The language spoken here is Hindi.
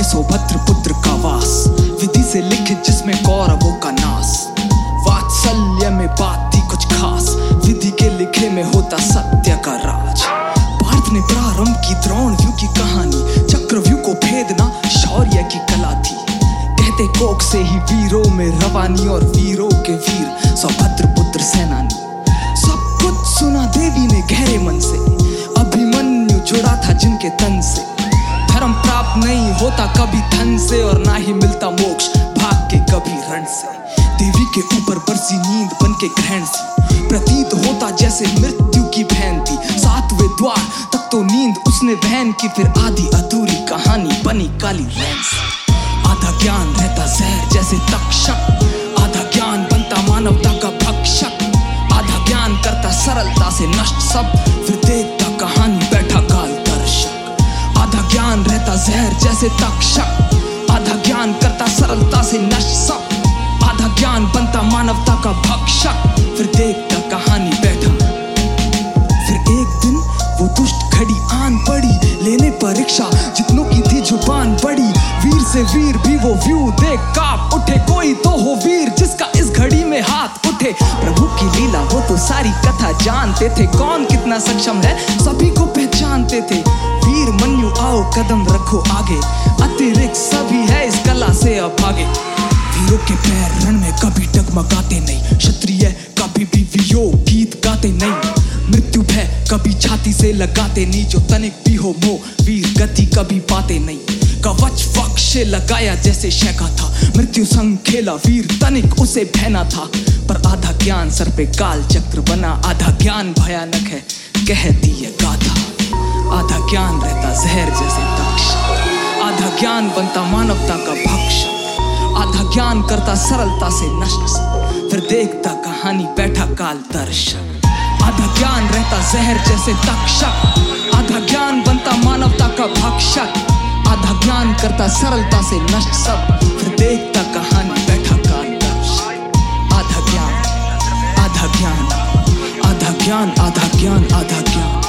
सौभद्र पुत्र का वास, विधि से लिखित जिसमें कौरवों का नाश। वात्सल्य में बात थी कुछ खास, विधि के लिखे में होता सत्य का राज। पार्थ ने प्रारंभ की द्रोणव्यूह की कहानी, चक्रव्यूह को भेदना शौर्य की कला थी। कहते कोक से ही वीरों में रवानी, और वीरों के वीर सौभद्र पुत्र सेनानी। सब कुछ सुना देवी ने गहरे मन से, अभिमन्यु जुड़ा था जिनके तन से। धर्म प्राप्त नहीं होता कभी धन से, और ना ही मिलता मोक्ष भाग के कभी रण से। देवी के ऊपर बरसी नींद बन के ग्रहण सी, प्रतीत होता जैसे मृत्यु की बहन थी। सातवें द्वार तक तो नींद उसने बहन की, फिर आधी अधूरी कहानी बनी काली रैन से। आधा ज्ञान रहता जहर जैसे तक्षक, आधा ज्ञान बनता मानवता का भक्षक। आधा ज्ञान करता सरलता से नष्ट सब, फिर देखता कहानी बैठा काल दर्शक। आधा ज्ञान रहता जहर जैसे तक्षक, आधा ज्ञान करता सरलता से नष्ट सब। आधा ज्ञान बनता मानवता का भक्षक, फिर देखता कहानी बैठा। फिर एक दिन वो दुष्ट घड़ी आन पड़ी, लेने परीक्षा जितनों की थी जुबान बड़ी। वीर से वीर भी वो व्यू देख कांप उठे, कोई तो हो वीर जिसका इस घड़ी में हाथ उठे। प्रभु की लीला वो तो सारी कथा जानते थे, कौन कितना सक्षम है सभी को पहचानते थे। वीर मन्यु आओ कदम रखो आगे, अतिरिक्त सभी है इस कला से अभागे। वीरों के पैर रण में कभी डगमगाते नहीं, क्षत्रिय कभी भी वियोग गीत गाते नहीं। मृत्यु भय कभी छाती से लगाते नहीं, जो तनिक भी हो मोह वीर गति कभी पाते नहीं। कवच वक्ष से लगाया जैसे शैखा था, मृत्यु संग खेला वीर तनिक उसे बहना था। पर आधा ज्ञान सर पे काल चक्र बना, आधा ज्ञान भयानक है कहती है गाथा। आधा ज्ञान रहता जहर जैसे तक्षक, आधा ज्ञान बनता मानवता का भक्षक। आधा ज्ञान करता सरलता से नष्ट, फिर देखता कहानी बैठा काल दर्शक। आधा ज्ञान रहता जहर जैसे तक्षक, आधा ज्ञान बनता मानवता का भक्षक। आधा ज्ञान करता सरलता से नष्ट सब, फिर देखता कहानी बैठा काल दर्शक। आधा ज्ञान, आधा ज्ञान, आधा ज्ञान, आधा ज्ञान, आधा ज्ञान।